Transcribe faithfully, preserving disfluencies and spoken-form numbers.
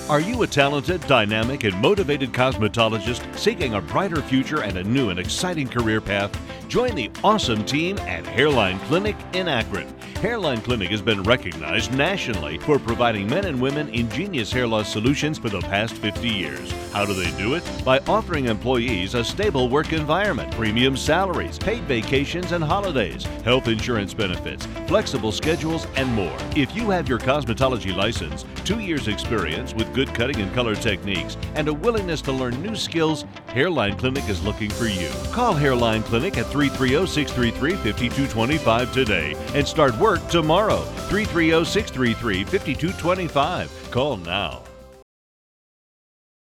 Are you a talented, dynamic, and motivated cosmetologist seeking a brighter future and a new and exciting career path? Join the awesome team at Hairline Clinic in Akron. Hairline Clinic has been recognized nationally for providing men and women ingenious hair loss solutions for the past fifty years. How do they do it? By offering employees a stable work environment, premium salaries, paid vacations and holidays, health insurance benefits, flexible schedules, and more. If you have your cosmetology license, two years experience with good cutting and color techniques, and a willingness to learn new skills, Hairline Clinic is looking for you. Call Hairline Clinic at three three zero, six three three, five two two five today and start work tomorrow. three three zero, six three three, five two two five. Call now.